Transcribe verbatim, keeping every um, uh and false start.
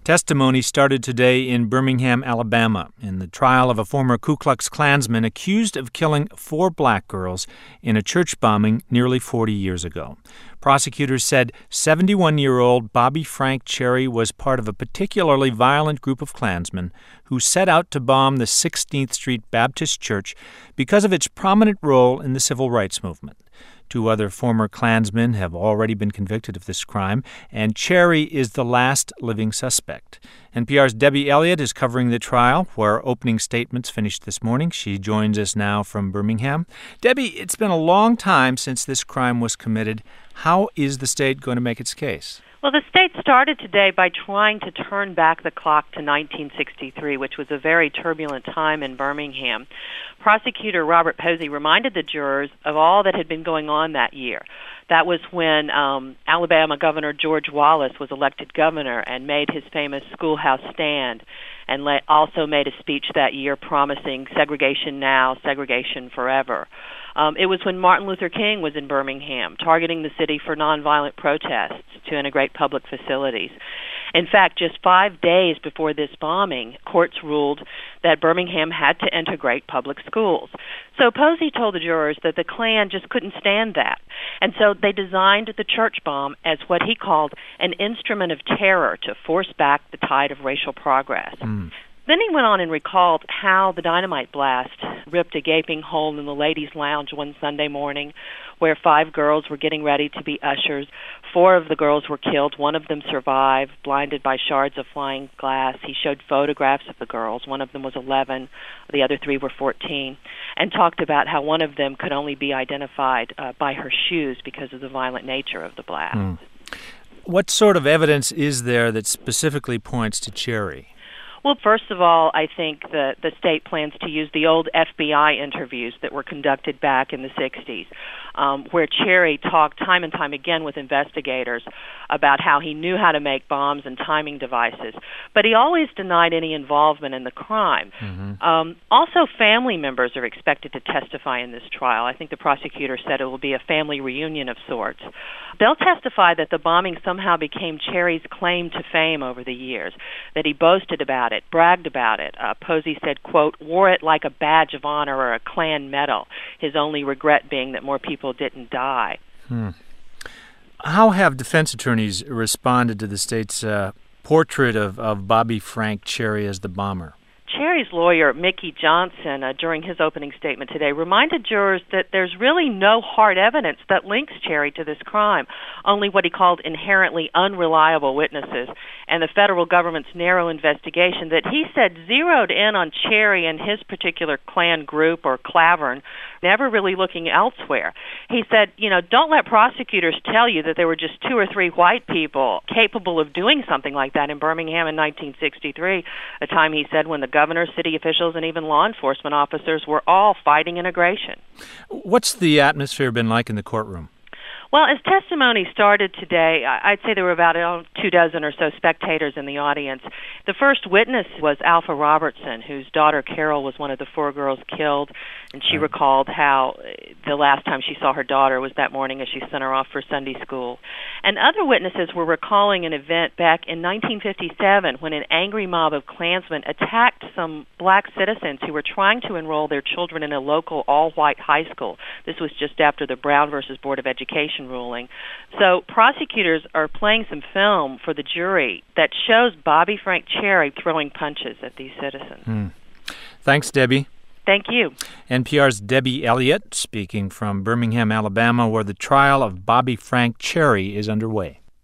Testimony started today in Birmingham, Alabama, in the trial of a former Ku Klux Klansman accused of killing four black girls in a church bombing nearly forty years ago. Prosecutors said seventy-one-year-old Bobby Frank Cherry was part of a particularly violent group of Klansmen who set out to bomb the sixteenth Street Baptist Church because of its prominent role in the civil rights movement. Two other former Klansmen have already been convicted of this crime, and Cherry is the last living suspect. N P R's Debbie Elliott is covering the trial, where opening statements finished this morning. She joins us now from Birmingham. Debbie, it's been a long time since this crime was committed. How is the state going to make its case? Well, the state started today by trying to turn back the clock to nineteen sixty-three, which was a very turbulent time in Birmingham. Prosecutor Robert Posey reminded the jurors of all that had been going on that year. That was when um, Alabama Governor George Wallace was elected governor and made his famous schoolhouse stand, and le- also made a speech that year promising segregation now, segregation forever. Um, it was when Martin Luther King was in Birmingham, targeting the city for nonviolent protests to integrate public facilities. In fact, just five days before this bombing, courts ruled that Birmingham had to integrate public schools. So Posey told the jurors that the Klan just couldn't stand that. And so they designed the church bomb as what he called an instrument of terror to force back the tide of racial progress. Mm. Then he went on and recalled how the dynamite blast ripped a gaping hole in the ladies' lounge one Sunday morning where five girls were getting ready to be ushers. Four of the girls were killed. One of them survived, blinded by shards of flying glass. He showed photographs of the girls. One of them was eleven. The other three were fourteen, and talked about how one of them could only be identified uh, by her shoes because of the violent nature of the blast. Mm. What sort of evidence is there that specifically points to Cherry? Well, first of all, I think the, the state plans to use the old F B I interviews that were conducted back in the sixties, um, where Cherry talked time and time again with investigators about how he knew how to make bombs and timing devices, but he always denied any involvement in the crime. Mm-hmm. Um, also, family members are expected to testify in this trial. I think the prosecutor said it will be a family reunion of sorts. They'll testify that the bombing somehow became Cherry's claim to fame over the years, that he boasted about it, bragged about it. Uh, Posey said, quote, wore it like a badge of honor or a Klan medal, his only regret being that more people didn't die. Hmm. How have defense attorneys responded to the state's uh, portrait of, of Bobby Frank Cherry as the bomber? Cherry's lawyer, Mickey Johnson, uh, during his opening statement today, reminded jurors that there's really no hard evidence that links Cherry to this crime, only what he called inherently unreliable witnesses, and the federal government's narrow investigation that he said zeroed in on Cherry and his particular Klan group or Clavern, never really looking elsewhere. He said, you know, don't let prosecutors tell you that there were just two or three white people capable of doing something like that in Birmingham in nineteen sixty-three, a time, he said, when the governor, city officials, and even law enforcement officers were all fighting integration. What's the atmosphere been like in the courtroom? Well, as testimony started today, I'd say there were about oh, two dozen or so spectators in the audience. The first witness was Alpha Robertson, whose daughter Carol was one of the four girls killed, and she recalled how the last time she saw her daughter was that morning as she sent her off for Sunday school. And other witnesses were recalling an event back in nineteen fifty-seven when an angry mob of Klansmen attacked some black citizens who were trying to enroll their children in a local all-white high school. This was just after the Brown versus Board of Education ruling. So prosecutors are playing some film for the jury that shows Bobby Frank Cherry throwing punches at these citizens. Hmm. Thanks, Debbie. Thank you. N P R's Debbie Elliott speaking from Birmingham, Alabama, where the trial of Bobby Frank Cherry is underway.